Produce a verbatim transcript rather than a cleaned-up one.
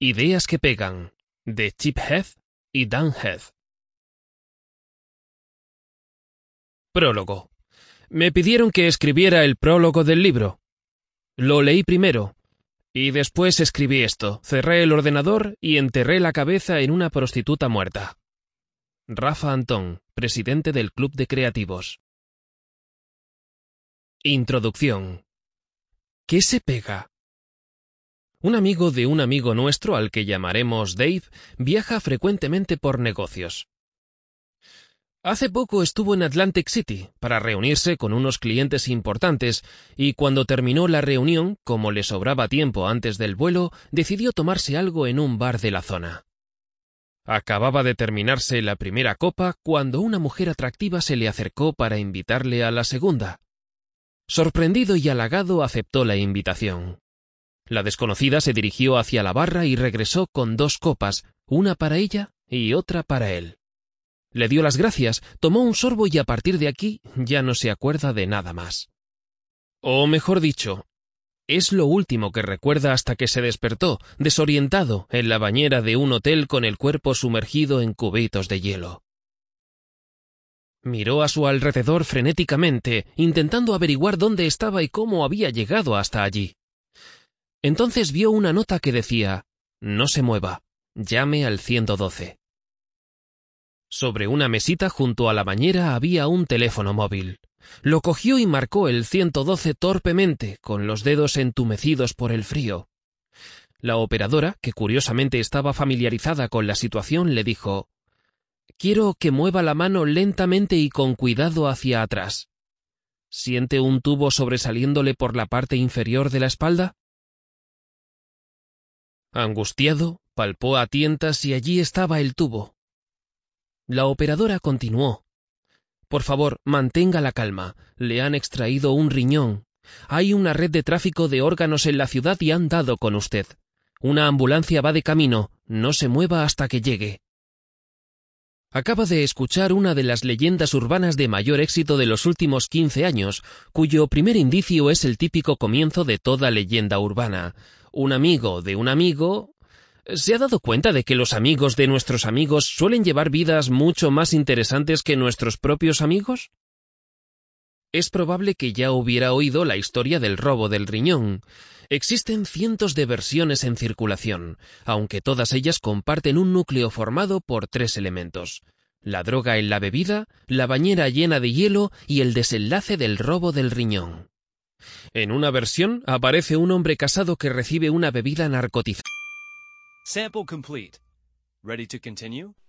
Ideas que pegan, de Chip Heath y Dan Heath. Prólogo. Me pidieron que escribiera el prólogo del libro. Lo leí primero, y después escribí esto, cerré el ordenador y enterré la cabeza en una prostituta muerta. Rafa Antón, presidente del Club de Creativos. Introducción. ¿Qué se pega? Un amigo de un amigo nuestro, al que llamaremos Dave, viaja frecuentemente por negocios. Hace poco estuvo en Atlantic City para reunirse con unos clientes importantes y cuando terminó la reunión, como le sobraba tiempo antes del vuelo, decidió tomarse algo en un bar de la zona. Acababa de terminarse la primera copa cuando una mujer atractiva se le acercó para invitarle a la segunda. Sorprendido y halagado aceptó la invitación. La desconocida se dirigió hacia la barra y regresó con dos copas, una para ella y otra para él. Le dio las gracias, tomó un sorbo y a partir de aquí ya no se acuerda de nada más. O mejor dicho, es lo último que recuerda hasta que se despertó, desorientado, en la bañera de un hotel con el cuerpo sumergido en cubitos de hielo. Miró a su alrededor frenéticamente, intentando averiguar dónde estaba y cómo había llegado hasta allí. Entonces vio una nota que decía: «No se mueva, llame al ciento doce». Sobre una mesita junto a la bañera había un teléfono móvil. Lo cogió y marcó el ciento doce torpemente, con los dedos entumecidos por el frío. La operadora, que curiosamente estaba familiarizada con la situación, le dijo: «Quiero que mueva la mano lentamente y con cuidado hacia atrás. ¿Siente un tubo sobresaliéndole por la parte inferior de la espalda?» Angustiado, palpó a tientas y allí estaba el tubo. La operadora continuó: «Por favor, mantenga la calma. Le han extraído un riñón. Hay una red de tráfico de órganos en la ciudad y han dado con usted. Una ambulancia va de camino. No se mueva hasta que llegue». Acaba de escuchar una de las leyendas urbanas de mayor éxito de los últimos quince años, cuyo primer indicio es el típico comienzo de toda leyenda urbana. Un amigo de un amigo... ¿Se ha dado cuenta de que los amigos de nuestros amigos suelen llevar vidas mucho más interesantes que nuestros propios amigos? Es probable que ya hubiera oído la historia del robo del riñón. Existen cientos de versiones en circulación, aunque todas ellas comparten un núcleo formado por tres elementos: la droga en la bebida, la bañera llena de hielo y el desenlace del robo del riñón. En una versión aparece un hombre casado que recibe una bebida narcotizada. Sample complete. Ready to continue?